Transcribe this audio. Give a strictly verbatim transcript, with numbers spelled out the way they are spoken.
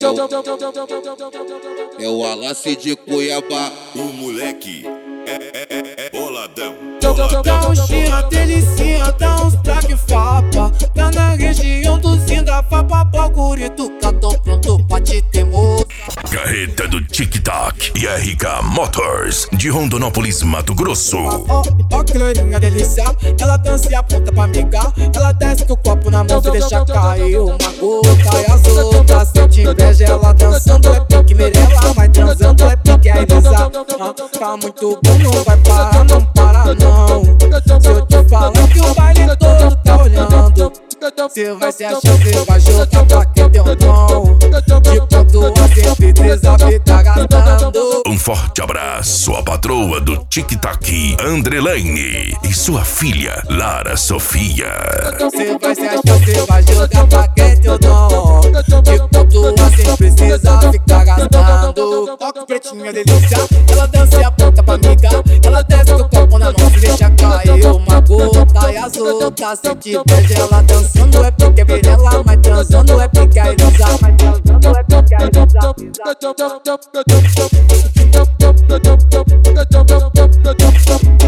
É o Alace de Cuiabá. O moleque é, é, é, é boladão. Dá um chia, delicinha, dá uns traque fapa. Tá na região do Zinga, fapa, bagurito. Tô pronto pra te temor. Carreta do Tic-Tac e R K Motors, de Rondonópolis, Mato Grosso. Ó, ó que loirinha delícia, ela dança e aponta pra amigar. Ela desce com o copo na mão e deixa cair uma gota. E as outras sente inveja, ela dançando é pique Mirella, vai transando é pique a Elisa. Ah, tá muito bom, não vai parar, não para não. Se eu te falar que o baile todo tá olhando, cê vai se achar, cê vai jogar pra quem deu não. De ponto a certeza fica gastando. Um forte abraço à patroa do Tic-Tac, Andrelane, e sua filha, Lara Sofia. Cê vai se achar, cê vai jogar pra quem deu não. De ponto a certeza fica gastando. Toca pretinha delícia, ela dança e aponta pra amiga. Ela desce com o copo na mão e deixa cair uma gota. E as outras sente inveja, ela dançando é porque Mirella, mas transando é porque a Elisa. Mas transando é porque a Elisa.